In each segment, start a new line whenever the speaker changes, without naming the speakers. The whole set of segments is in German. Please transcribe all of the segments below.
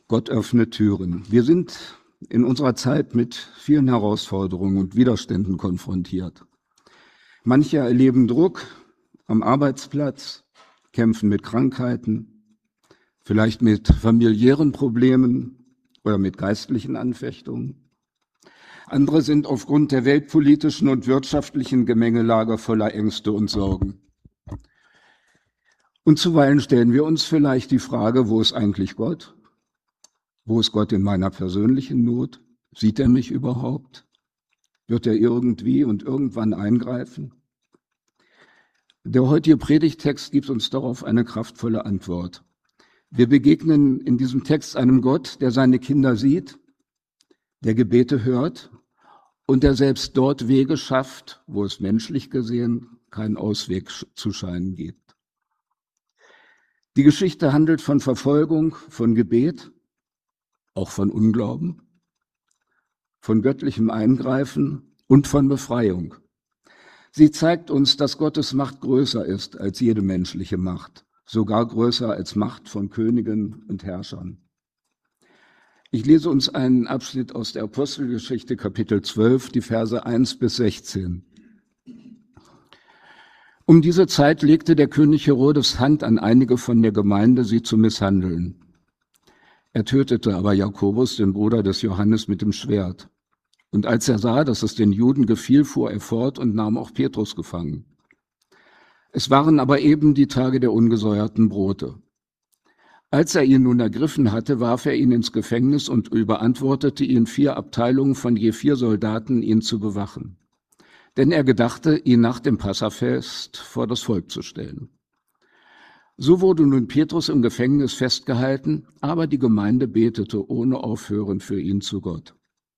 Gott öffnet Türen. Wir sind in unserer Zeit mit vielen Herausforderungen und Widerständen konfrontiert. Manche erleben Druck am Arbeitsplatz, kämpfen mit Krankheiten, vielleicht mit familiären Problemen oder mit geistlichen Anfechtungen. Andere sind aufgrund der weltpolitischen und wirtschaftlichen Gemengelage voller Ängste und Sorgen. Und zuweilen stellen wir uns vielleicht die Frage, wo ist eigentlich Gott? Wo ist Gott in meiner persönlichen Not? Sieht er mich überhaupt? Wird er irgendwie und irgendwann eingreifen? Der heutige Predigttext gibt uns darauf eine kraftvolle Antwort. Wir begegnen in diesem Text einem Gott, der seine Kinder sieht, der Gebete hört und der selbst dort Wege schafft, wo es menschlich gesehen keinen Ausweg zu scheinen gibt. Die Geschichte handelt von Verfolgung, von Gebet, auch von Unglauben, von göttlichem Eingreifen und von Befreiung. Sie zeigt uns, dass Gottes Macht größer ist als jede menschliche Macht, sogar größer als Macht von Königen und Herrschern. Ich lese uns einen Abschnitt aus der Apostelgeschichte, Kapitel 12, die Verse 1 bis 16. Um diese Zeit legte der König Herodes Hand an einige von der Gemeinde, sie zu misshandeln. Er tötete aber Jakobus, den Bruder des Johannes, mit dem Schwert. Und als er sah, dass es den Juden gefiel, fuhr er fort und nahm auch Petrus gefangen. Es waren aber eben die Tage der ungesäuerten Brote. Als er ihn nun ergriffen hatte, warf er ihn ins Gefängnis und überantwortete ihn 4 Abteilungen von je 4 Soldaten, ihn zu bewachen. Denn er gedachte, ihn nach dem Passafest vor das Volk zu stellen. So wurde nun Petrus im Gefängnis festgehalten, aber die Gemeinde betete ohne Aufhören für ihn zu Gott.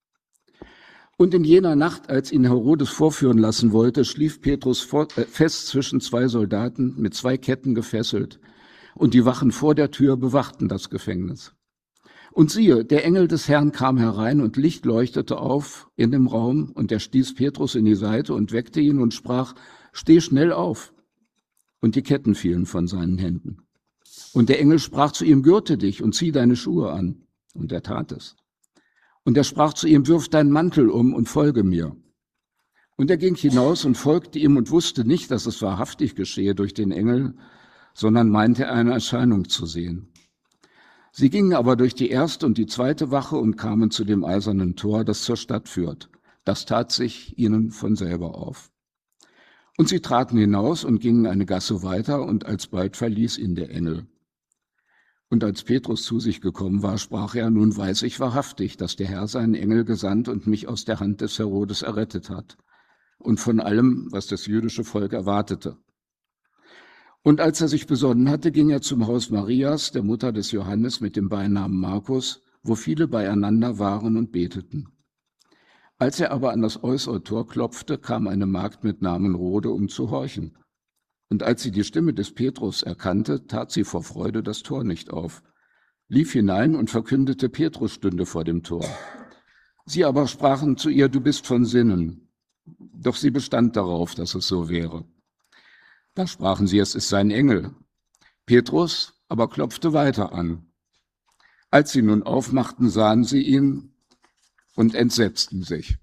Und in jener Nacht, als ihn Herodes vorführen lassen wollte, schlief Petrus fest zwischen 2 Soldaten, mit 2 Ketten gefesselt, und die Wachen vor der Tür bewachten das Gefängnis. Und siehe, der Engel des Herrn kam herein, und Licht leuchtete auf in dem Raum, und er stieß Petrus in die Seite und weckte ihn und sprach: Steh schnell auf! Und die Ketten fielen von seinen Händen. Und der Engel sprach zu ihm: Gürte dich und zieh deine Schuhe an. Und er tat es. Und er sprach zu ihm: Wirf deinen Mantel um und folge mir. Und er ging hinaus und folgte ihm und wusste nicht, dass es wahrhaftig geschehe durch den Engel, sondern meinte, eine Erscheinung zu sehen. Sie gingen aber durch die 1. und die 2. Wache und kamen zu dem eisernen Tor, das zur Stadt führt. Das tat sich ihnen von selber auf. Und sie traten hinaus und gingen eine Gasse weiter, und alsbald verließ ihn der Engel. Und als Petrus zu sich gekommen war, sprach er: Nun weiß ich wahrhaftig, dass der Herr seinen Engel gesandt und mich aus der Hand des Herodes errettet hat und von allem, was das jüdische Volk erwartete. Und als er sich besonnen hatte, ging er zum Haus Marias, der Mutter des Johannes mit dem Beinamen Markus, wo viele beieinander waren und beteten. Als er aber an das äußere Tor klopfte, kam eine Magd mit Namen Rode, um zu horchen. Und als sie die Stimme des Petrus erkannte, tat sie vor Freude das Tor nicht auf, lief hinein und verkündete, Petrus stünde vor dem Tor. Sie aber sprachen zu ihr: Du bist von Sinnen. Doch sie bestand darauf, dass es so wäre. Da sprachen sie: Es ist sein Engel. Petrus aber klopfte weiter an. Als sie nun aufmachten, sahen sie ihn und entsetzten sich.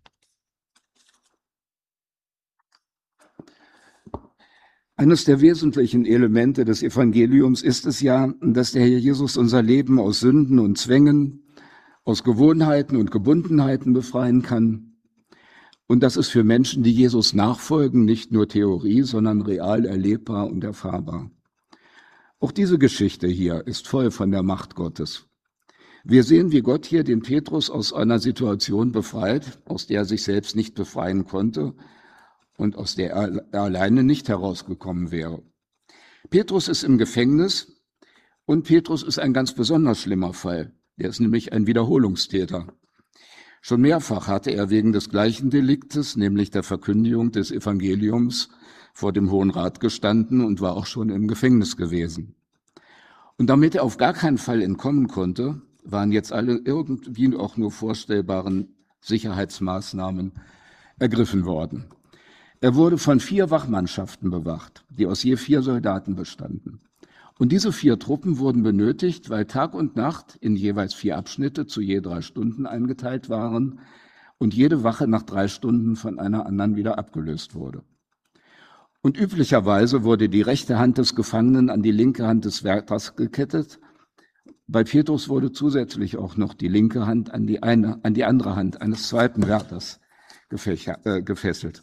Eines der wesentlichen Elemente des Evangeliums ist es ja, dass der Herr Jesus unser Leben aus Sünden und Zwängen, aus Gewohnheiten und Gebundenheiten befreien kann. Und das ist für Menschen, die Jesus nachfolgen, nicht nur Theorie, sondern real erlebbar und erfahrbar. Auch diese Geschichte hier ist voll von der Macht Gottes. Wir sehen, wie Gott hier den Petrus aus einer Situation befreit, aus der er sich selbst nicht befreien konnte und aus der er alleine nicht herausgekommen wäre. Petrus ist im Gefängnis, und Petrus ist ein ganz besonders schlimmer Fall. Er ist nämlich ein Wiederholungstäter. Schon mehrfach hatte er wegen des gleichen Deliktes, nämlich der Verkündigung des Evangeliums, vor dem Hohen Rat gestanden und war auch schon im Gefängnis gewesen. Und damit er auf gar keinen Fall entkommen konnte, waren jetzt alle irgendwie auch nur vorstellbaren Sicherheitsmaßnahmen ergriffen worden. Er wurde von 4 Wachmannschaften bewacht, die aus je 4 Soldaten bestanden. Und diese 4 Truppen wurden benötigt, weil Tag und Nacht in jeweils 4 Abschnitte zu je 3 Stunden eingeteilt waren und jede Wache nach 3 Stunden von einer anderen wieder abgelöst wurde. Und üblicherweise wurde die rechte Hand des Gefangenen an die linke Hand des Wärters gekettet. Bei Petrus wurde zusätzlich auch noch die linke Hand an die andere Hand eines zweiten Wärters gefesselt.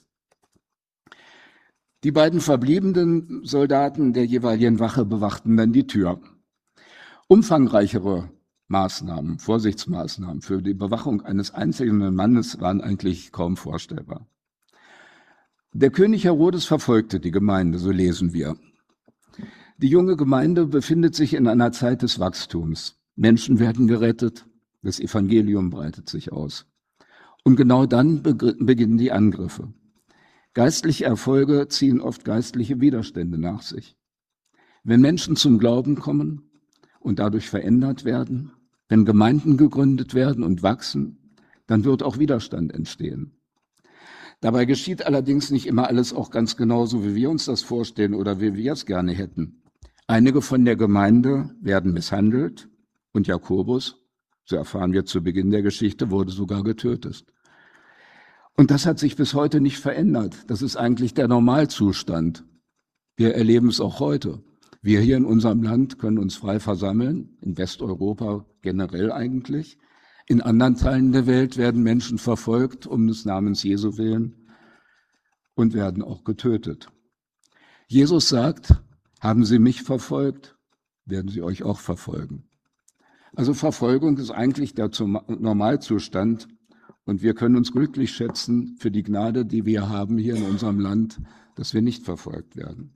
Die beiden verbliebenen Soldaten der jeweiligen Wache bewachten dann die Tür. Umfangreichere Maßnahmen, Vorsichtsmaßnahmen für die Bewachung eines einzelnen Mannes waren eigentlich kaum vorstellbar. Der König Herodes verfolgte die Gemeinde, so lesen wir. Die junge Gemeinde befindet sich in einer Zeit des Wachstums. Menschen werden gerettet, das Evangelium breitet sich aus. Und genau dann beginnen die Angriffe. Geistliche Erfolge ziehen oft geistliche Widerstände nach sich. Wenn Menschen zum Glauben kommen und dadurch verändert werden, wenn Gemeinden gegründet werden und wachsen, dann wird auch Widerstand entstehen. Dabei geschieht allerdings nicht immer alles auch ganz genauso, wie wir uns das vorstellen oder wie wir es gerne hätten. Einige von der Gemeinde werden misshandelt und Jakobus, so erfahren wir zu Beginn der Geschichte, wurde sogar getötet. Und das hat sich bis heute nicht verändert. Das ist eigentlich der Normalzustand. Wir erleben es auch heute. Wir hier in unserem Land können uns frei versammeln, in Westeuropa generell eigentlich. In anderen Teilen der Welt werden Menschen verfolgt um des Namens Jesu willen und werden auch getötet. Jesus sagt, haben Sie mich verfolgt, werden Sie euch auch verfolgen. Also Verfolgung ist eigentlich der Normalzustand und wir können uns glücklich schätzen für die Gnade, die wir haben hier in unserem Land, dass wir nicht verfolgt werden.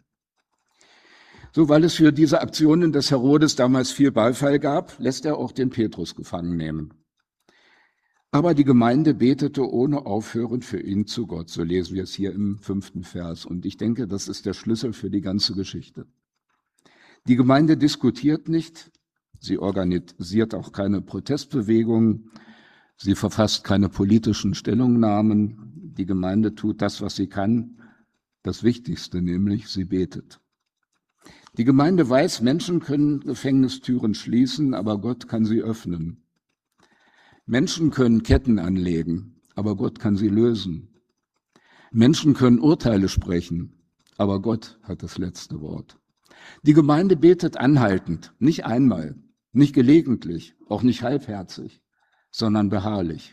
So, weil es für diese Aktionen des Herodes damals viel Beifall gab, lässt er auch den Petrus gefangen nehmen. Aber die Gemeinde betete ohne Aufhören für ihn zu Gott. So lesen wir es hier im 5. Vers. Und ich denke, das ist der Schlüssel für die ganze Geschichte. Die Gemeinde diskutiert nicht. Sie organisiert auch keine Protestbewegungen. Sie verfasst keine politischen Stellungnahmen. Die Gemeinde tut das, was sie kann. Das Wichtigste nämlich, sie betet. Die Gemeinde weiß, Menschen können Gefängnistüren schließen, aber Gott kann sie öffnen. Menschen können Ketten anlegen, aber Gott kann sie lösen. Menschen können Urteile sprechen, aber Gott hat das letzte Wort. Die Gemeinde betet anhaltend, nicht einmal, nicht gelegentlich, auch nicht halbherzig, sondern beharrlich.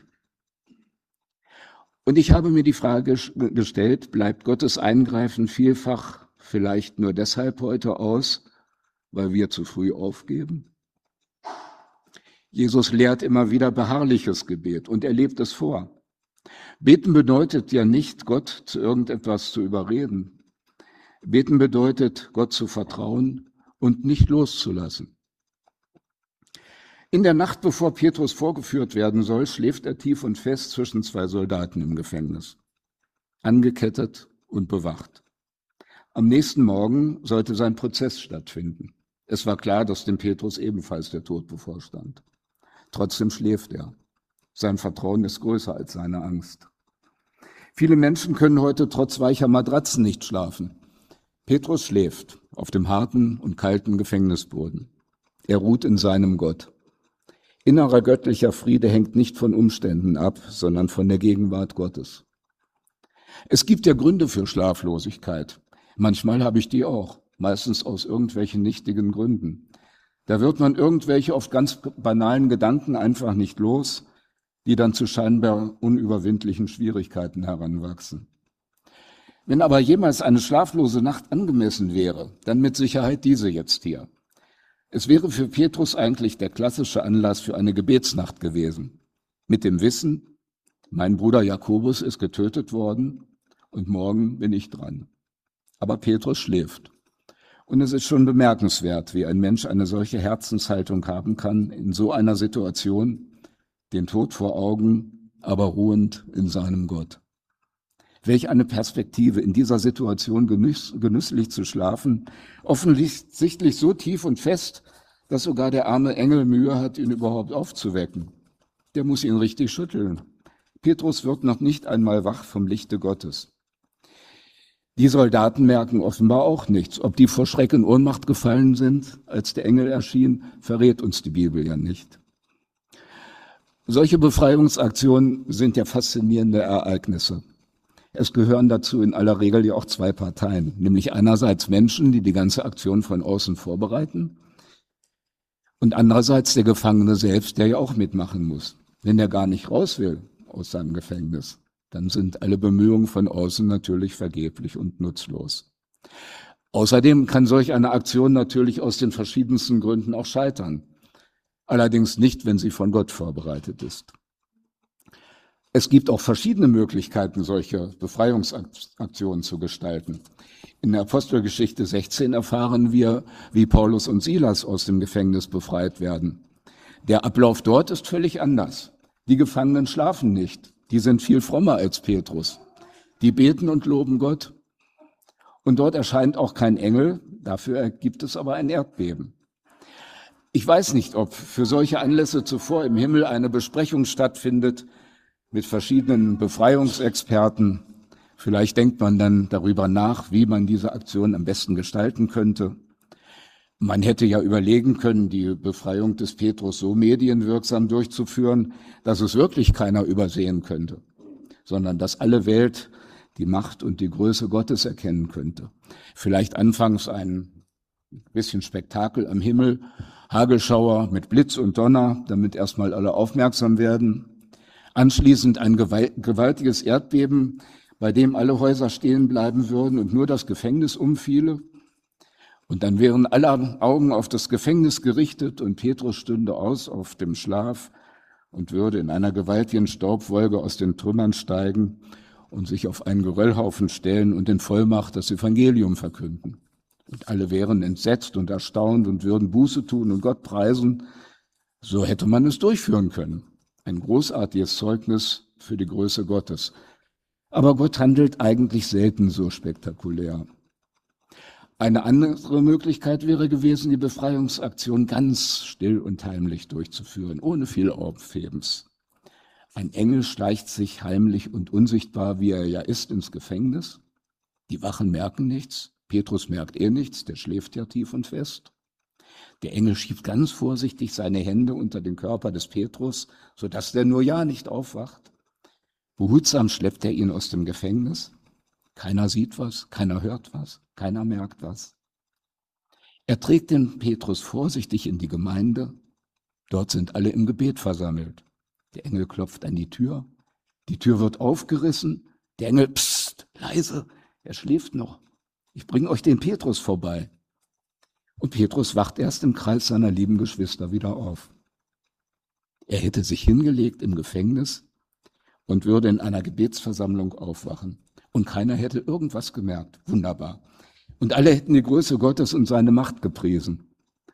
Und ich habe mir die Frage gestellt, bleibt Gottes Eingreifen vielfach vielleicht nur deshalb heute aus, weil wir zu früh aufgeben? Jesus lehrt immer wieder beharrliches Gebet und er lebt es vor. Beten bedeutet ja nicht, Gott zu irgendetwas zu überreden. Beten bedeutet, Gott zu vertrauen und nicht loszulassen. In der Nacht, bevor Petrus vorgeführt werden soll, schläft er tief und fest zwischen 2 Soldaten im Gefängnis, angekettet und bewacht. Am nächsten Morgen sollte sein Prozess stattfinden. Es war klar, dass dem Petrus ebenfalls der Tod bevorstand. Trotzdem schläft er. Sein Vertrauen ist größer als seine Angst. Viele Menschen können heute trotz weicher Matratzen nicht schlafen. Petrus schläft auf dem harten und kalten Gefängnisboden. Er ruht in seinem Gott. Innerer göttlicher Friede hängt nicht von Umständen ab, sondern von der Gegenwart Gottes. Es gibt ja Gründe für Schlaflosigkeit. Manchmal habe ich die auch, meistens aus irgendwelchen nichtigen Gründen. Da wird man irgendwelche oft ganz banalen Gedanken einfach nicht los, die dann zu scheinbar unüberwindlichen Schwierigkeiten heranwachsen. Wenn aber jemals eine schlaflose Nacht angemessen wäre, dann mit Sicherheit diese jetzt hier. Es wäre für Petrus eigentlich der klassische Anlass für eine Gebetsnacht gewesen. Mit dem Wissen, mein Bruder Jakobus ist getötet worden und morgen bin ich dran. Aber Petrus schläft. Und es ist schon bemerkenswert, wie ein Mensch eine solche Herzenshaltung haben kann, in so einer Situation, den Tod vor Augen, aber ruhend in seinem Gott. Welch eine Perspektive, in dieser Situation genüsslich zu schlafen, offensichtlich so tief und fest, dass sogar der arme Engel Mühe hat, ihn überhaupt aufzuwecken. Der muss ihn richtig schütteln. Petrus wird noch nicht einmal wach vom Lichte Gottes. Die Soldaten merken offenbar auch nichts. Ob die vor Schreck in Ohnmacht gefallen sind, als der Engel erschien, verrät uns die Bibel ja nicht. Solche Befreiungsaktionen sind ja faszinierende Ereignisse. Es gehören dazu in aller Regel ja auch zwei Parteien, nämlich einerseits Menschen, die die ganze Aktion von außen vorbereiten, und andererseits der Gefangene selbst, der ja auch mitmachen muss. Wenn er gar nicht raus will aus seinem Gefängnis, dann sind alle Bemühungen von außen natürlich vergeblich und nutzlos. Außerdem kann solch eine Aktion natürlich aus den verschiedensten Gründen auch scheitern. Allerdings nicht, wenn sie von Gott vorbereitet ist. Es gibt auch verschiedene Möglichkeiten, solche Befreiungsaktionen zu gestalten. In der Apostelgeschichte 16 erfahren wir, wie Paulus und Silas aus dem Gefängnis befreit werden. Der Ablauf dort ist völlig anders. Die Gefangenen schlafen nicht. Die sind viel frommer als Petrus. Die beten und loben Gott. Und dort erscheint auch kein Engel. Dafür gibt es aber ein Erdbeben. Ich weiß nicht, ob für solche Anlässe zuvor im Himmel eine Besprechung stattfindet mit verschiedenen Befreiungsexperten. Vielleicht denkt man dann darüber nach, wie man diese Aktion am besten gestalten könnte. Man hätte ja überlegen können, die Befreiung des Petrus so medienwirksam durchzuführen, dass es wirklich keiner übersehen könnte, sondern dass alle Welt die Macht und die Größe Gottes erkennen könnte. Vielleicht anfangs ein bisschen Spektakel am Himmel, Hagelschauer mit Blitz und Donner, damit erstmal alle aufmerksam werden. Anschließend ein gewaltiges Erdbeben, bei dem alle Häuser stehen bleiben würden und nur das Gefängnis umfiele. Und dann wären alle Augen auf das Gefängnis gerichtet und Petrus stünde aus auf dem Schlaf und würde in einer gewaltigen Staubwolke aus den Trümmern steigen und sich auf einen Geröllhaufen stellen und in Vollmacht das Evangelium verkünden. Und alle wären entsetzt und erstaunt und würden Buße tun und Gott preisen. So hätte man es durchführen können. Ein großartiges Zeugnis für die Größe Gottes. Aber Gott handelt eigentlich selten so spektakulär. Eine andere Möglichkeit wäre gewesen, die Befreiungsaktion ganz still und heimlich durchzuführen, ohne viel Aufhebens. Ein Engel schleicht sich heimlich und unsichtbar, wie er ja ist, ins Gefängnis. Die Wachen merken nichts. Petrus merkt nichts, der schläft ja tief und fest. Der Engel schiebt ganz vorsichtig seine Hände unter den Körper des Petrus, sodass der nur ja nicht aufwacht. Behutsam schleppt er ihn aus dem Gefängnis. Keiner sieht was, keiner hört was, keiner merkt was. Er trägt den Petrus vorsichtig in die Gemeinde. Dort sind alle im Gebet versammelt. Der Engel klopft an die Tür wird aufgerissen. Der Engel, psst, leise, er schläft noch. Ich bringe euch den Petrus vorbei. Und Petrus wacht erst im Kreis seiner lieben Geschwister wieder auf. Er hätte sich hingelegt im Gefängnis und würde in einer Gebetsversammlung aufwachen. Und keiner hätte irgendwas gemerkt. Wunderbar. Und alle hätten die Größe Gottes und seine Macht gepriesen.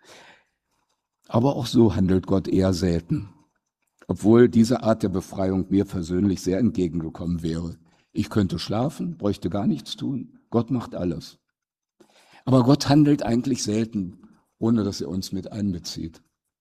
Aber auch so handelt Gott eher selten. Obwohl diese Art der Befreiung mir persönlich sehr entgegengekommen wäre. Ich könnte schlafen, bräuchte gar nichts tun. Gott macht alles. Aber Gott handelt eigentlich selten, ohne dass er uns mit einbezieht.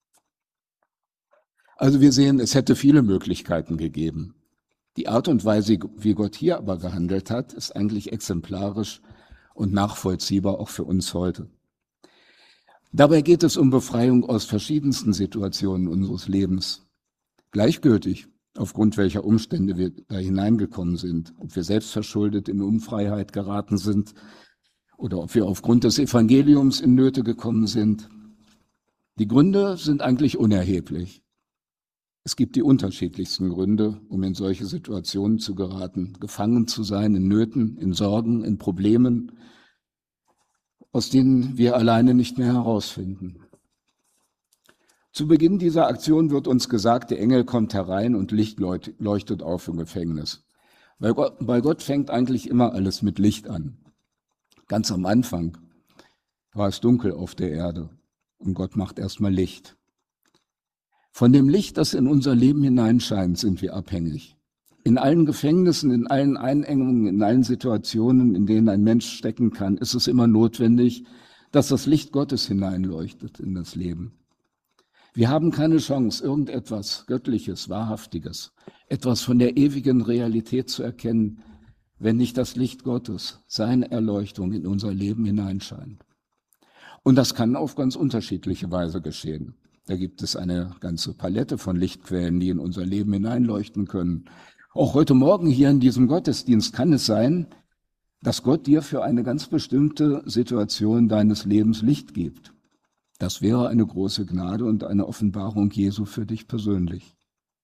Also wir sehen, es hätte viele Möglichkeiten gegeben. Die Art und Weise, wie Gott hier aber gehandelt hat, ist eigentlich exemplarisch und nachvollziehbar auch für uns heute. Dabei geht es um Befreiung aus verschiedensten Situationen unseres Lebens. Gleichgültig, aufgrund welcher Umstände wir da hineingekommen sind, ob wir selbstverschuldet in Unfreiheit geraten sind oder ob wir aufgrund des Evangeliums in Nöte gekommen sind. Die Gründe sind eigentlich unerheblich. Es gibt die unterschiedlichsten Gründe, um in solche Situationen zu geraten, gefangen zu sein in Nöten, in Sorgen, in Problemen, aus denen wir alleine nicht mehr herausfinden. Zu Beginn dieser Aktion wird uns gesagt, der Engel kommt herein und Licht leuchtet auf im Gefängnis. Bei Gott fängt eigentlich immer alles mit Licht an. Ganz am Anfang war es dunkel auf der Erde und Gott macht erstmal Licht. Von dem Licht, das in unser Leben hineinscheint, sind wir abhängig. In allen Gefängnissen, in allen Einengungen, in allen Situationen, in denen ein Mensch stecken kann, ist es immer notwendig, dass das Licht Gottes hineinleuchtet in das Leben. Wir haben keine Chance, irgendetwas Göttliches, Wahrhaftiges, etwas von der ewigen Realität zu erkennen, wenn nicht das Licht Gottes, seine Erleuchtung in unser Leben hineinscheint. Und das kann auf ganz unterschiedliche Weise geschehen. Da gibt es eine ganze Palette von Lichtquellen, die in unser Leben hineinleuchten können. Auch heute Morgen hier in diesem Gottesdienst kann es sein, dass Gott dir für eine ganz bestimmte Situation deines Lebens Licht gibt. Das wäre eine große Gnade und eine Offenbarung Jesu für dich persönlich.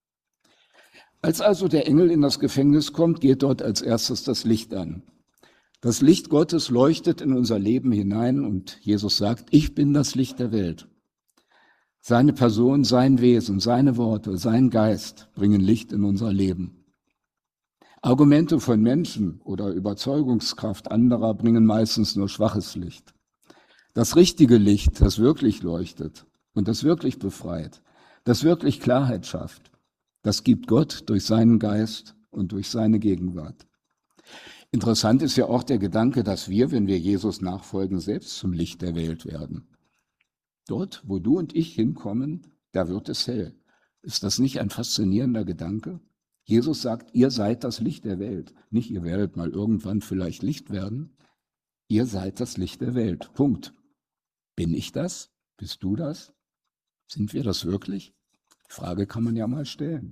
Als also der Engel in das Gefängnis kommt, geht dort als erstes das Licht an. Das Licht Gottes leuchtet in unser Leben hinein und Jesus sagt, ich bin das Licht der Welt. Seine Person, sein Wesen, seine Worte, sein Geist bringen Licht in unser Leben. Argumente von Menschen oder Überzeugungskraft anderer bringen meistens nur schwaches Licht. Das richtige Licht, das wirklich leuchtet und das wirklich befreit, das wirklich Klarheit schafft, das gibt Gott durch seinen Geist und durch seine Gegenwart. Interessant ist ja auch der Gedanke, dass wir, wenn wir Jesus nachfolgen, selbst zum Licht der Welt werden. Dort, wo du und ich hinkommen, da wird es hell. Ist das nicht ein faszinierender Gedanke? Jesus sagt, ihr seid das Licht der Welt. Nicht, ihr werdet mal irgendwann vielleicht Licht werden. Ihr seid das Licht der Welt. Punkt. Bin ich das? Bist du das? Sind wir das wirklich? Die Frage kann man ja mal stellen.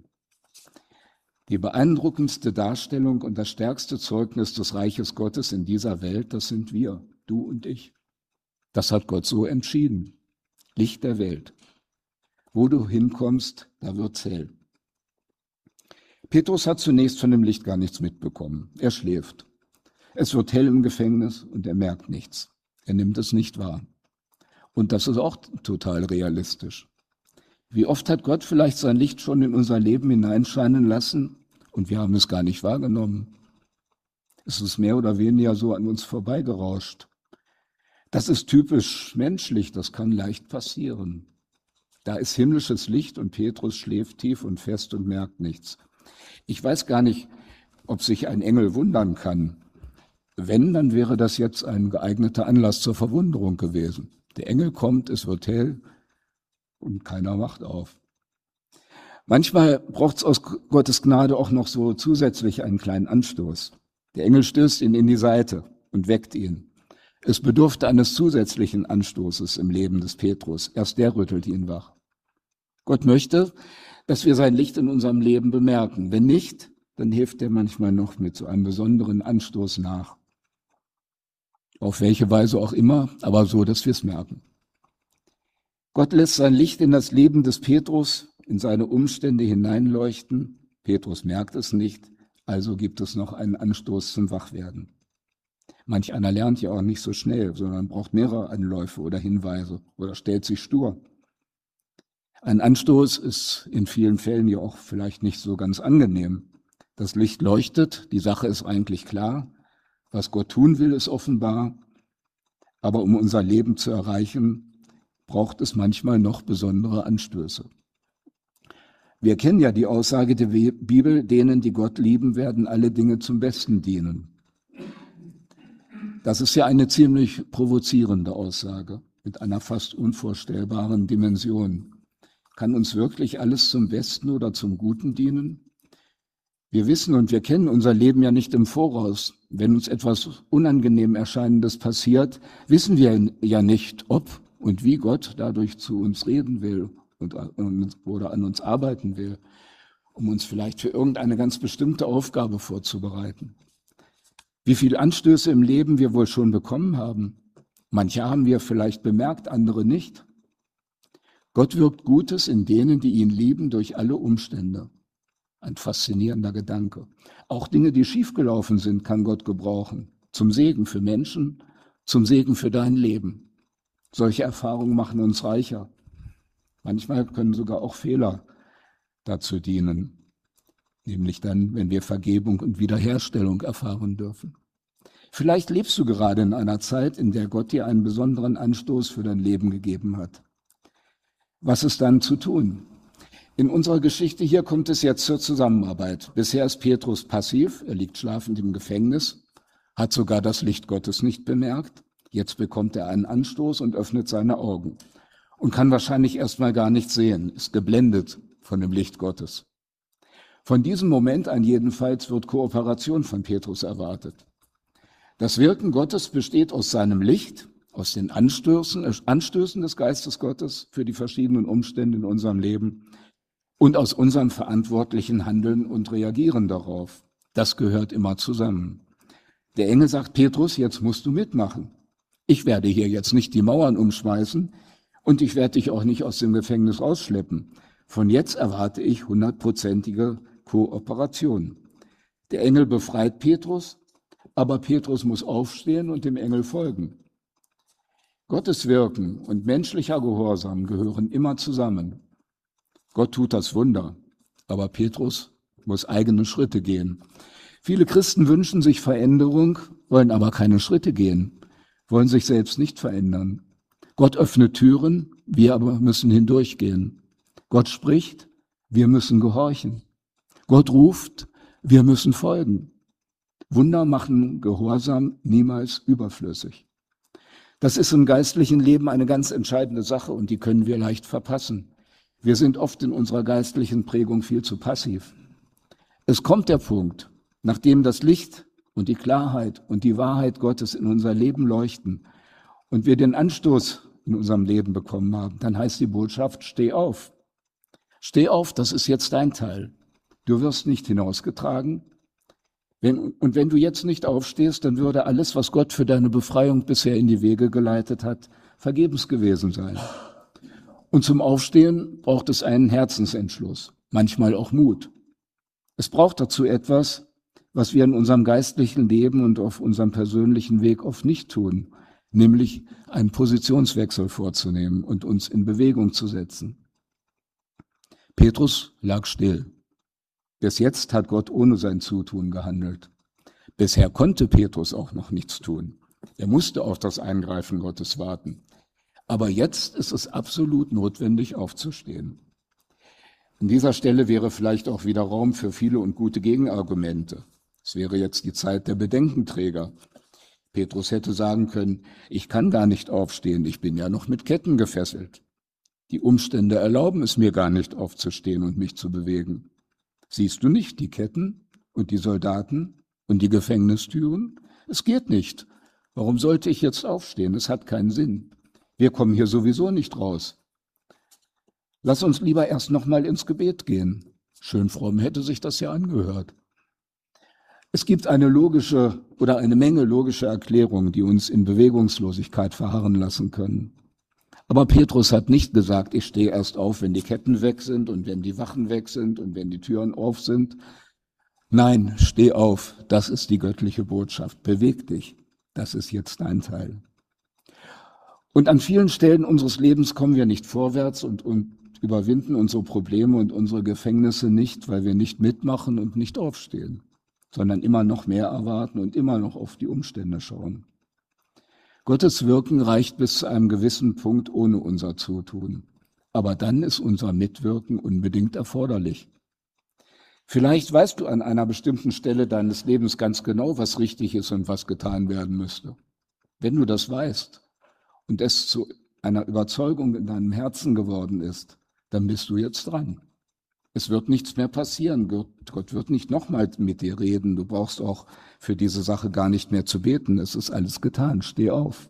Die beeindruckendste Darstellung und das stärkste Zeugnis des Reiches Gottes in dieser Welt, das sind wir, du und ich. Das hat Gott so entschieden. Licht der Welt. Wo du hinkommst, da wird's hell. Petrus hat zunächst von dem Licht gar nichts mitbekommen. Er schläft. Es wird hell im Gefängnis und er merkt nichts. Er nimmt es nicht wahr. Und das ist auch total realistisch. Wie oft hat Gott vielleicht sein Licht schon in unser Leben hineinscheinen lassen und wir haben es gar nicht wahrgenommen. Es ist mehr oder weniger so an uns vorbeigerauscht. Das ist typisch menschlich, das kann leicht passieren. Da ist himmlisches Licht und Petrus schläft tief und fest und merkt nichts. Ich weiß gar nicht, ob sich ein Engel wundern kann. Wenn, dann wäre das jetzt ein geeigneter Anlass zur Verwunderung gewesen. Der Engel kommt, es wird hell und keiner wacht auf. Manchmal braucht es aus Gottes Gnade auch noch so zusätzlich einen kleinen Anstoß. Der Engel stößt ihn in die Seite und weckt ihn. Es bedurfte eines zusätzlichen Anstoßes im Leben des Petrus. Erst der rüttelt ihn wach. Gott möchte, dass wir sein Licht in unserem Leben bemerken. Wenn nicht, dann hilft er manchmal noch mit so einem besonderen Anstoß nach. Auf welche Weise auch immer, aber so, dass wir es merken. Gott lässt sein Licht in das Leben des Petrus, in seine Umstände hineinleuchten. Petrus merkt es nicht, also gibt es noch einen Anstoß zum Wachwerden. Manch einer lernt ja auch nicht so schnell, sondern braucht mehrere Anläufe oder Hinweise oder stellt sich stur. Ein Anstoß ist in vielen Fällen ja auch vielleicht nicht so ganz angenehm. Das Licht leuchtet, die Sache ist eigentlich klar. Was Gott tun will, ist offenbar. Aber um unser Leben zu erreichen, braucht es manchmal noch besondere Anstöße. Wir kennen ja die Aussage der Bibel, denen, die Gott lieben, werden alle Dinge zum Besten dienen. Das ist ja eine ziemlich provozierende Aussage mit einer fast unvorstellbaren Dimension. Kann uns wirklich alles zum Besten oder zum Guten dienen? Wir wissen und wir kennen unser Leben ja nicht im Voraus. Wenn uns etwas unangenehm Erscheinendes passiert, wissen wir ja nicht, ob und wie Gott dadurch zu uns reden will oder an uns arbeiten will, um uns vielleicht für irgendeine ganz bestimmte Aufgabe vorzubereiten. Wie viele Anstöße im Leben wir wohl schon bekommen haben. Manche haben wir vielleicht bemerkt, andere nicht. Gott wirkt Gutes in denen, die ihn lieben, durch alle Umstände. Ein faszinierender Gedanke. Auch Dinge, die schiefgelaufen sind, kann Gott gebrauchen. Zum Segen für Menschen, zum Segen für dein Leben. Solche Erfahrungen machen uns reicher. Manchmal können sogar auch Fehler dazu dienen. Nämlich dann, wenn wir Vergebung und Wiederherstellung erfahren dürfen. Vielleicht lebst du gerade in einer Zeit, in der Gott dir einen besonderen Anstoß für dein Leben gegeben hat. Was ist dann zu tun? In unserer Geschichte hier kommt es jetzt zur Zusammenarbeit. Bisher ist Petrus passiv, er liegt schlafend im Gefängnis, hat sogar das Licht Gottes nicht bemerkt. Jetzt bekommt er einen Anstoß und öffnet seine Augen und kann wahrscheinlich erstmal gar nichts sehen, ist geblendet von dem Licht Gottes. Von diesem Moment an jedenfalls wird Kooperation von Petrus erwartet. Das Wirken Gottes besteht aus seinem Licht, aus den Anstößen des Geistes Gottes für die verschiedenen Umstände in unserem Leben und aus unserem verantwortlichen Handeln und Reagieren darauf. Das gehört immer zusammen. Der Engel sagt, Petrus, jetzt musst du mitmachen. Ich werde hier jetzt nicht die Mauern umschmeißen und ich werde dich auch nicht aus dem Gefängnis rausschleppen. Von jetzt erwarte ich 100%ige Kooperation. Der Engel befreit Petrus, aber Petrus muss aufstehen und dem Engel folgen. Gottes Wirken und menschlicher Gehorsam gehören immer zusammen. Gott tut das Wunder, aber Petrus muss eigene Schritte gehen. Viele Christen wünschen sich Veränderung, wollen aber keine Schritte gehen, wollen sich selbst nicht verändern. Gott öffnet Türen, wir aber müssen hindurchgehen. Gott spricht, wir müssen gehorchen. Gott ruft, wir müssen folgen. Wunder machen Gehorsam niemals überflüssig. Das ist im geistlichen Leben eine ganz entscheidende Sache und die können wir leicht verpassen. Wir sind oft in unserer geistlichen Prägung viel zu passiv. Es kommt der Punkt, nachdem das Licht und die Klarheit und die Wahrheit Gottes in unser Leben leuchten und wir den Anstoß in unserem Leben bekommen haben, dann heißt die Botschaft, steh auf. Steh auf, das ist jetzt dein Teil. Du wirst nicht hinausgetragen. Wenn du jetzt nicht aufstehst, dann würde alles, was Gott für deine Befreiung bisher in die Wege geleitet hat, vergebens gewesen sein. Und zum Aufstehen braucht es einen Herzensentschluss, manchmal auch Mut. Es braucht dazu etwas, was wir in unserem geistlichen Leben und auf unserem persönlichen Weg oft nicht tun, nämlich einen Positionswechsel vorzunehmen und uns in Bewegung zu setzen. Petrus lag still. Bis jetzt hat Gott ohne sein Zutun gehandelt. Bisher konnte Petrus auch noch nichts tun. Er musste auf das Eingreifen Gottes warten. Aber jetzt ist es absolut notwendig, aufzustehen. An dieser Stelle wäre vielleicht auch wieder Raum für viele und gute Gegenargumente. Es wäre jetzt die Zeit der Bedenkenträger. Petrus hätte sagen können, ich kann gar nicht aufstehen, ich bin ja noch mit Ketten gefesselt. Die Umstände erlauben es mir gar nicht aufzustehen und mich zu bewegen. Siehst du nicht die Ketten und die Soldaten und die Gefängnistüren? Es geht nicht. Warum sollte ich jetzt aufstehen? Es hat keinen Sinn. Wir kommen hier sowieso nicht raus. Lass uns lieber erst noch mal ins Gebet gehen. Schön fromm hätte sich das ja angehört. Es gibt eine Menge logischer Erklärungen, die uns in Bewegungslosigkeit verharren lassen können. Aber Petrus hat nicht gesagt, ich stehe erst auf, wenn die Ketten weg sind und wenn die Wachen weg sind und wenn die Türen auf sind. Nein, steh auf, das ist die göttliche Botschaft. Beweg dich, das ist jetzt dein Teil. Und an vielen Stellen unseres Lebens kommen wir nicht vorwärts und überwinden unsere Probleme und unsere Gefängnisse nicht, weil wir nicht mitmachen und nicht aufstehen, sondern immer noch mehr erwarten und immer noch auf die Umstände schauen. Gottes Wirken reicht bis zu einem gewissen Punkt ohne unser Zutun. Aber dann ist unser Mitwirken unbedingt erforderlich. Vielleicht weißt du an einer bestimmten Stelle deines Lebens ganz genau, was richtig ist und was getan werden müsste. Wenn du das weißt und es zu einer Überzeugung in deinem Herzen geworden ist, dann bist du jetzt dran. Es wird nichts mehr passieren. Gott wird nicht nochmal mit dir reden. Du brauchst auch für diese Sache gar nicht mehr zu beten. Es ist alles getan. Steh auf.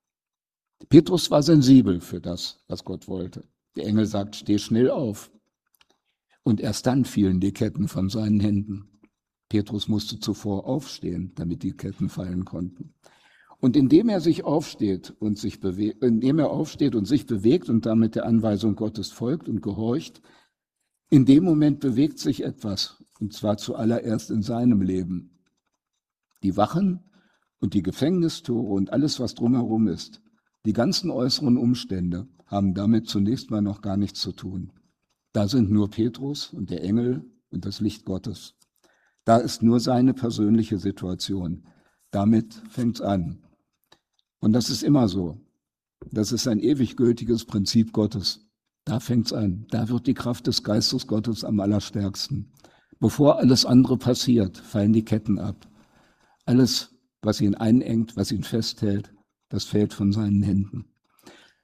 Petrus war sensibel für das, was Gott wollte. Der Engel sagt, steh schnell auf. Und erst dann fielen die Ketten von seinen Händen. Petrus musste zuvor aufstehen, damit die Ketten fallen konnten. Und indem er aufsteht und sich bewegt und damit der Anweisung Gottes folgt und gehorcht, in dem Moment bewegt sich etwas, und zwar zuallererst in seinem Leben. Die Wachen und die Gefängnistore und alles, was drumherum ist, die ganzen äußeren Umstände haben damit zunächst mal noch gar nichts zu tun. Da sind nur Petrus und der Engel und das Licht Gottes. Da ist nur seine persönliche Situation. Damit fängt's an. Und das ist immer so. Das ist ein ewig gültiges Prinzip Gottes. Da fängt's an. Da wird die Kraft des Geistes Gottes am allerstärksten. Bevor alles andere passiert, fallen die Ketten ab. Alles, was ihn einengt, was ihn festhält, das fällt von seinen Händen.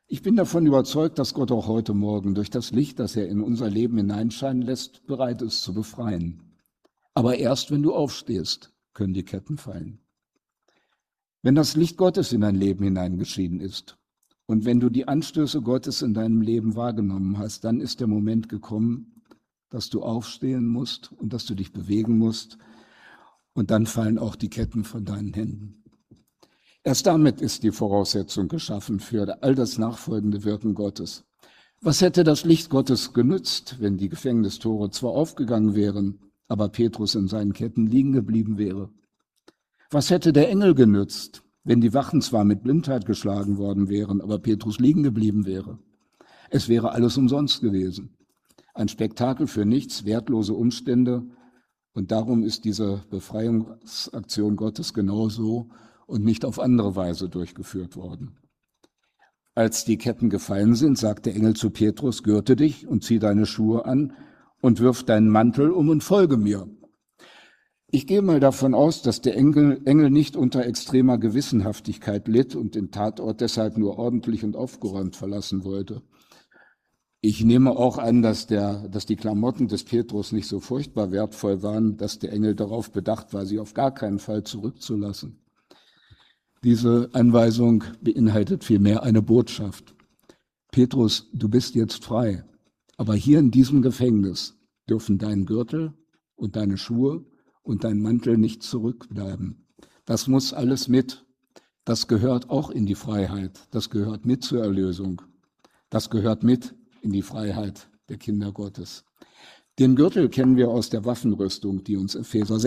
Ich bin davon überzeugt, dass Gott auch heute Morgen durch das Licht, das er in unser Leben hineinscheinen lässt, bereit ist zu befreien. Aber erst wenn du aufstehst, können die Ketten fallen. Wenn das Licht Gottes in dein Leben hineingeschieden ist und wenn du die Anstöße Gottes in deinem Leben wahrgenommen hast, dann ist der Moment gekommen, dass du aufstehen musst und dass du dich bewegen musst, und dann fallen auch die Ketten von deinen Händen. Erst damit ist die Voraussetzung geschaffen für all das nachfolgende Wirken Gottes. Was hätte das Licht Gottes genützt, wenn die Gefängnistore zwar aufgegangen wären, aber Petrus in seinen Ketten liegen geblieben wäre? Was hätte der Engel genützt, wenn die Wachen zwar mit Blindheit geschlagen worden wären, aber Petrus liegen geblieben wäre? Es wäre alles umsonst gewesen. Ein Spektakel für nichts, wertlose Umstände. Und darum ist diese Befreiungsaktion Gottes genauso und nicht auf andere Weise durchgeführt worden. Als die Ketten gefallen sind, sagt der Engel zu Petrus: Gürte dich und zieh deine Schuhe an und wirf deinen Mantel um und folge mir. Ich gehe mal davon aus, dass der Engel nicht unter extremer Gewissenhaftigkeit litt und den Tatort deshalb nur ordentlich und aufgeräumt verlassen wollte. Ich nehme auch an, dass die Klamotten des Petrus nicht so furchtbar wertvoll waren, dass der Engel darauf bedacht war, sie auf gar keinen Fall zurückzulassen. Diese Anweisung beinhaltet vielmehr eine Botschaft. Petrus, du bist jetzt frei, aber hier in diesem Gefängnis dürfen dein Gürtel und deine Schuhe und dein Mantel nicht zurückbleiben. Das muss alles mit. Das gehört auch in die Freiheit. Das gehört mit zur Erlösung. Das gehört mit in die Freiheit der Kinder Gottes. Den Gürtel kennen wir aus der Waffenrüstung, die uns in Epheser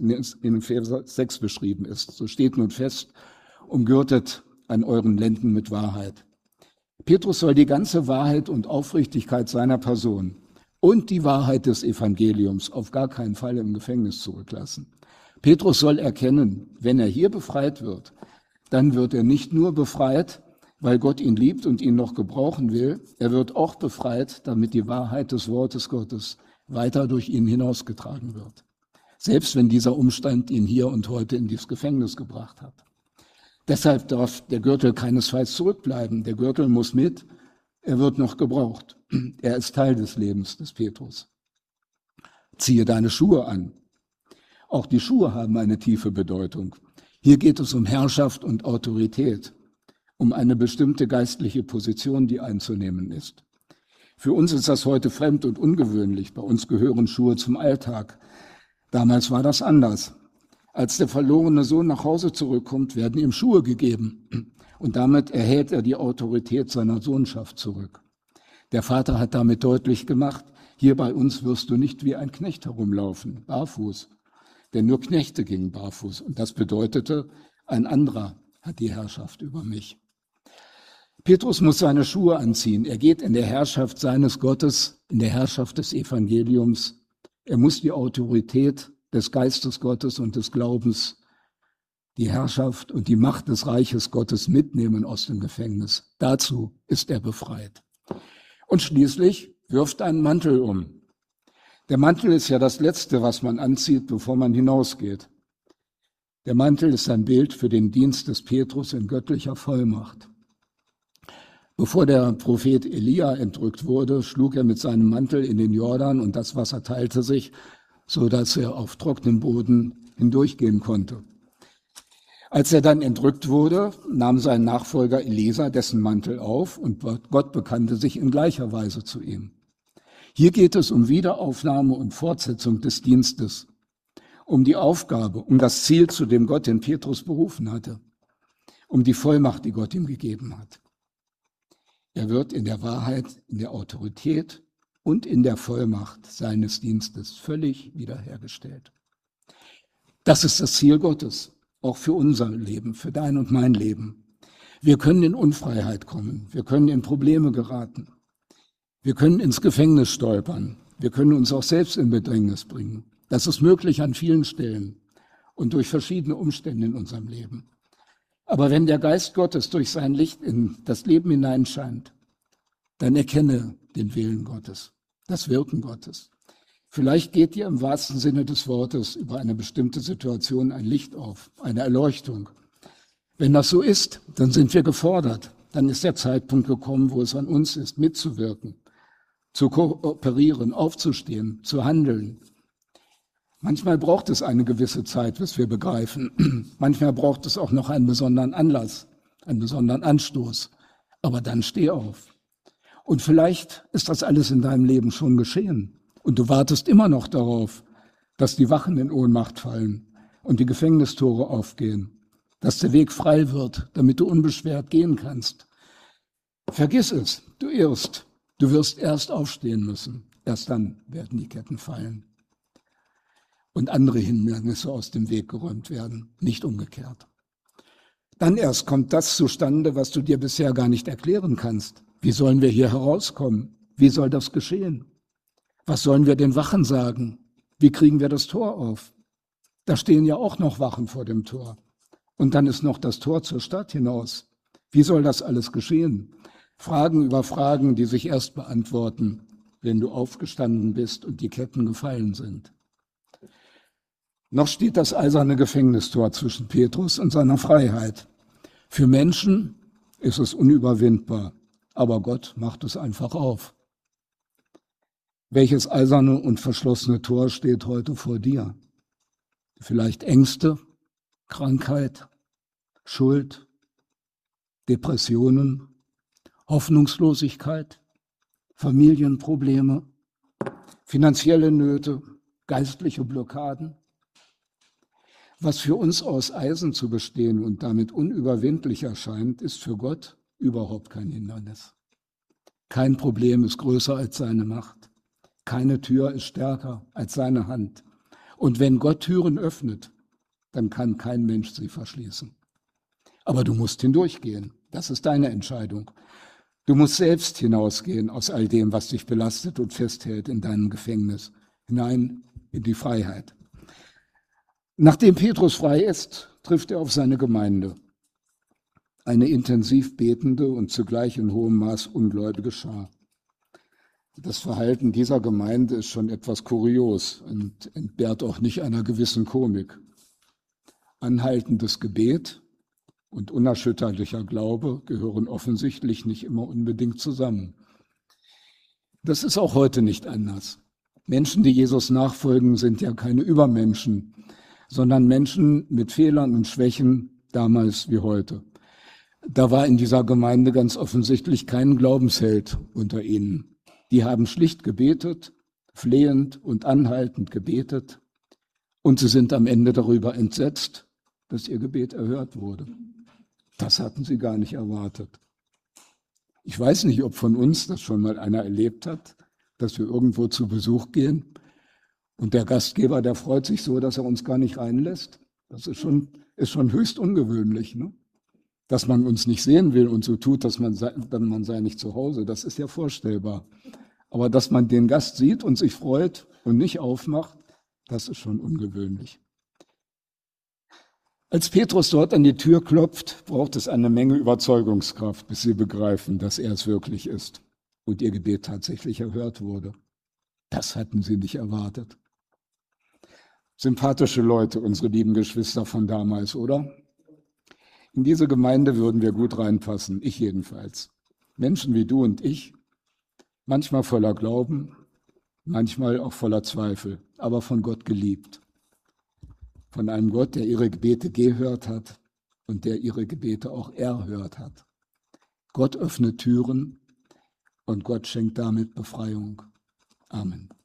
6 beschrieben ist. So steht nun fest: umgürtet an euren Lenden mit Wahrheit. Petrus soll die ganze Wahrheit und Aufrichtigkeit seiner Person und die Wahrheit des Evangeliums auf gar keinen Fall im Gefängnis zurücklassen. Petrus soll erkennen, wenn er hier befreit wird, dann wird er nicht nur befreit, weil Gott ihn liebt und ihn noch gebrauchen will, er wird auch befreit, damit die Wahrheit des Wortes Gottes weiter durch ihn hinausgetragen wird. Selbst wenn dieser Umstand ihn hier und heute in dieses Gefängnis gebracht hat. Deshalb darf der Gürtel keinesfalls zurückbleiben. Der Gürtel muss mit, er wird noch gebraucht. Er ist Teil des Lebens des Petrus. Ziehe deine Schuhe an. Auch die Schuhe haben eine tiefe Bedeutung. Hier geht es um Herrschaft und Autorität, um eine bestimmte geistliche Position, die einzunehmen ist. Für uns ist das heute fremd und ungewöhnlich. Bei uns gehören Schuhe zum Alltag. Damals war das anders. Als der verlorene Sohn nach Hause zurückkommt, werden ihm Schuhe gegeben. Und damit erhält er die Autorität seiner Sohnschaft zurück. Der Vater hat damit deutlich gemacht: Hier bei uns wirst du nicht wie ein Knecht herumlaufen, barfuß. Denn nur Knechte gingen barfuß. Und das bedeutete, ein anderer hat die Herrschaft über mich. Petrus muss seine Schuhe anziehen. Er geht in der Herrschaft seines Gottes, in der Herrschaft des Evangeliums. Er muss die Autorität des Geistes Gottes und des Glaubens, die Herrschaft und die Macht des Reiches Gottes mitnehmen aus dem Gefängnis. Dazu ist er befreit. Und schließlich wirft einen Mantel um. Der Mantel ist ja das Letzte, was man anzieht, bevor man hinausgeht. Der Mantel ist ein Bild für den Dienst des Petrus in göttlicher Vollmacht. Bevor der Prophet Elia entrückt wurde, schlug er mit seinem Mantel in den Jordan und das Wasser teilte sich, so dass er auf trockenem Boden hindurchgehen konnte. Als er dann entrückt wurde, nahm sein Nachfolger Elisa dessen Mantel auf und Gott bekannte sich in gleicher Weise zu ihm. Hier geht es um Wiederaufnahme und Fortsetzung des Dienstes, um die Aufgabe, um das Ziel, zu dem Gott den Petrus berufen hatte, um die Vollmacht, die Gott ihm gegeben hat. Er wird in der Wahrheit, in der Autorität und in der Vollmacht seines Dienstes völlig wiederhergestellt. Das ist das Ziel Gottes, auch für unser Leben, für dein und mein Leben. Wir können in Unfreiheit kommen, wir können in Probleme geraten, wir können ins Gefängnis stolpern, wir können uns auch selbst in Bedrängnis bringen. Das ist möglich an vielen Stellen und durch verschiedene Umstände in unserem Leben. Aber wenn der Geist Gottes durch sein Licht in das Leben hineinscheint, dann erkenne den Willen Gottes, das Wirken Gottes. Vielleicht geht dir im wahrsten Sinne des Wortes über eine bestimmte Situation ein Licht auf, eine Erleuchtung. Wenn das so ist, dann sind wir gefordert, dann ist der Zeitpunkt gekommen, wo es an uns ist, mitzuwirken, zu kooperieren, aufzustehen, zu handeln. Manchmal braucht es eine gewisse Zeit, bis wir begreifen. Manchmal braucht es auch noch einen besonderen Anlass, einen besonderen Anstoß. Aber dann steh auf. Und vielleicht ist das alles in deinem Leben schon geschehen. Und du wartest immer noch darauf, dass die Wachen in Ohnmacht fallen und die Gefängnistore aufgehen, dass der Weg frei wird, damit du unbeschwert gehen kannst. Vergiss es, du irrst. Du wirst erst aufstehen müssen. Erst dann werden die Ketten fallen. Und andere Hindernisse aus dem Weg geräumt werden, nicht umgekehrt. Dann erst kommt das zustande, was du dir bisher gar nicht erklären kannst. Wie sollen wir hier herauskommen? Wie soll das geschehen? Was sollen wir den Wachen sagen? Wie kriegen wir das Tor auf? Da stehen ja auch noch Wachen vor dem Tor. Und dann ist noch das Tor zur Stadt hinaus. Wie soll das alles geschehen? Fragen über Fragen, die sich erst beantworten, wenn du aufgestanden bist und die Ketten gefallen sind. Noch steht das eiserne Gefängnistor zwischen Petrus und seiner Freiheit. Für Menschen ist es unüberwindbar, aber Gott macht es einfach auf. Welches eiserne und verschlossene Tor steht heute vor dir? Vielleicht Ängste, Krankheit, Schuld, Depressionen, Hoffnungslosigkeit, Familienprobleme, finanzielle Nöte, geistliche Blockaden. Was für uns aus Eisen zu bestehen und damit unüberwindlich erscheint, ist für Gott überhaupt kein Hindernis. Kein Problem ist größer als seine Macht. Keine Tür ist stärker als seine Hand. Und wenn Gott Türen öffnet, dann kann kein Mensch sie verschließen. Aber du musst hindurchgehen. Das ist deine Entscheidung. Du musst selbst hinausgehen aus all dem, was dich belastet und festhält in deinem Gefängnis, hinein in die Freiheit. Nachdem Petrus frei ist, trifft er auf seine Gemeinde. Eine intensiv betende und zugleich in hohem Maß ungläubige Schar. Das Verhalten dieser Gemeinde ist schon etwas kurios und entbehrt auch nicht einer gewissen Komik. Anhaltendes Gebet und unerschütterlicher Glaube gehören offensichtlich nicht immer unbedingt zusammen. Das ist auch heute nicht anders. Menschen, die Jesus nachfolgen, sind ja keine Übermenschen, sondern Menschen mit Fehlern und Schwächen, damals wie heute. Da war in dieser Gemeinde ganz offensichtlich kein Glaubensheld unter ihnen. Die haben schlicht gebetet, flehend und anhaltend gebetet, und sie sind am Ende darüber entsetzt, dass ihr Gebet erhört wurde. Das hatten sie gar nicht erwartet. Ich weiß nicht, ob von uns das schon mal einer erlebt hat, dass wir irgendwo zu Besuch gehen und der Gastgeber, der freut sich so, dass er uns gar nicht reinlässt. Das ist schon höchst ungewöhnlich, ne? Dass man uns nicht sehen will und so tut, dass man sei nicht zu Hause. Das ist ja vorstellbar. Aber dass man den Gast sieht und sich freut und nicht aufmacht, das ist schon ungewöhnlich. Als Petrus dort an die Tür klopft, braucht es eine Menge Überzeugungskraft, bis sie begreifen, dass er es wirklich ist und ihr Gebet tatsächlich erhört wurde. Das hatten sie nicht erwartet. Sympathische Leute, unsere lieben Geschwister von damals, oder? In diese Gemeinde würden wir gut reinpassen, ich jedenfalls. Menschen wie du und ich, manchmal voller Glauben, manchmal auch voller Zweifel, aber von Gott geliebt. Von einem Gott, der ihre Gebete gehört hat und der ihre Gebete auch erhört hat. Gott öffnet Türen und Gott schenkt damit Befreiung. Amen.